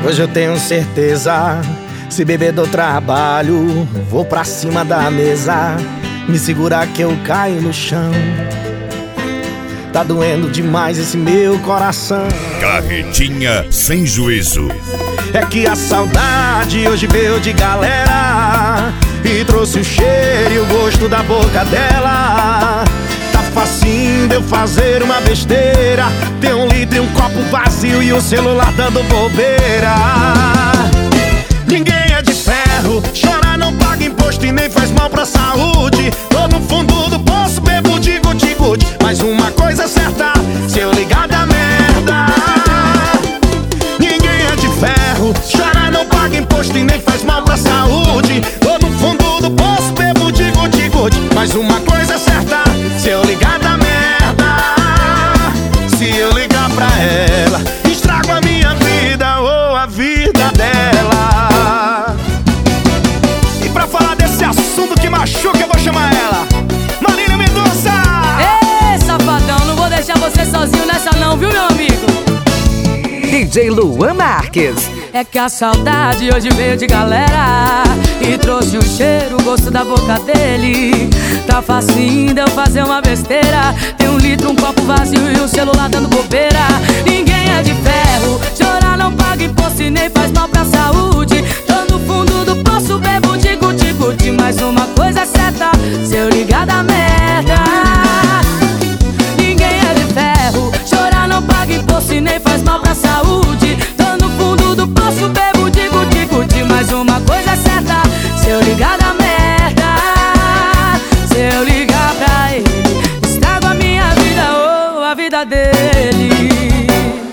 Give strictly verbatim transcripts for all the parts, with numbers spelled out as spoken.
Hoje eu tenho certeza, se beber do trabalho, vou pra cima da mesa, me segurar que eu caio no chão. Tá doendo demais esse meu coração. Carretinha sem juízo. É que a saudade hoje veio de galera e trouxe o cheiro e o gosto da boca dela. Tá facinho de eu fazer uma besteira, ter um litro e um copo vazio e o celular dando bobeira. Ninguém é de ferro, chorar não paga imposto e nem faz mal pra saúde. Tô no fundo do poço, bebo de guti-guti, mas uma coisa é certa, se eu ligar da merda. Ninguém é de ferro, chorar não paga imposto e nem faz mal pra saúde. Tô no fundo do poço, bebo de guti-guti, mas uma coisa é certa, se eu ligar da merda. Se eu ligar pra ela, estrago a minha vida ou a vida dela. E pra falar desse assunto que machuca, eu vou chamar ela, Marília Mendonça. Ê, safadão, não vou deixar você sozinho nessa não, viu, meu amigo? D J Luan Marques. É que a saudade hoje veio de galera e trouxe o cheiro, o gosto da boca dele. Tá facinho de eu fazer uma besteira, tem um litro, um copo vazio e um celular dando bobeira. Ninguém é de ferro, chorar não paga imposto e nem faz mal pra saúde. Tô no fundo do poço, bebo de guti-guti, mas uma coisa é certa, se eu ligar da merda. Ninguém é de ferro, chorar não paga imposto e nem faz mal pra saúde. Tô no fundo do poço, bebo de guti-guti, mas uma coisa é certa, se eu ligar da merda. Se eu ligar pra ele, estrago a minha vida ou a vida dele.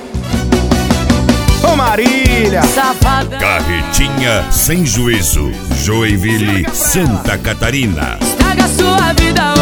Ô Marília, safadão. Carretinha sem juízo. Joinville, Santa Catarina. Estraga a sua vida